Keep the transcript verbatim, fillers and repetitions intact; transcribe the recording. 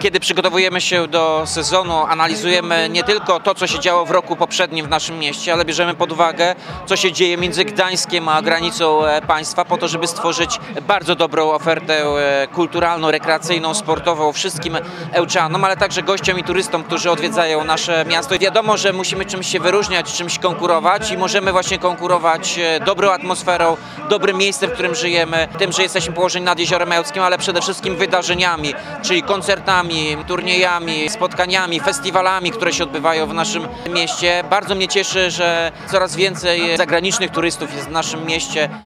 Kiedy przygotowujemy się do sezonu, analizujemy nie tylko to, co się działo w roku poprzednim w naszym mieście, ale bierzemy pod uwagę, co się dzieje między Gdańskiem a granicą państwa, po to, żeby stworzyć bardzo dobrą ofertę kulturalną, rekreacyjną, sportową wszystkim Ełczanom, ale także gościom i turystom, którzy odwiedzają nasze miasto. Wiadomo, że musimy czymś się wyróżniać, czymś konkurować i możemy właśnie konkurować dobrą atmosferą, dobrym miejscem, w którym żyjemy, tym, że jesteśmy położeni nad Jeziorem Ełckim, ale przede wszystkim wydarzeniami, czyli koncertami, turniejami, spotkaniami, festiwalami, które się odbywają w naszym mieście. Bardzo mnie cieszy, że coraz więcej zagranicznych turystów jest w naszym mieście.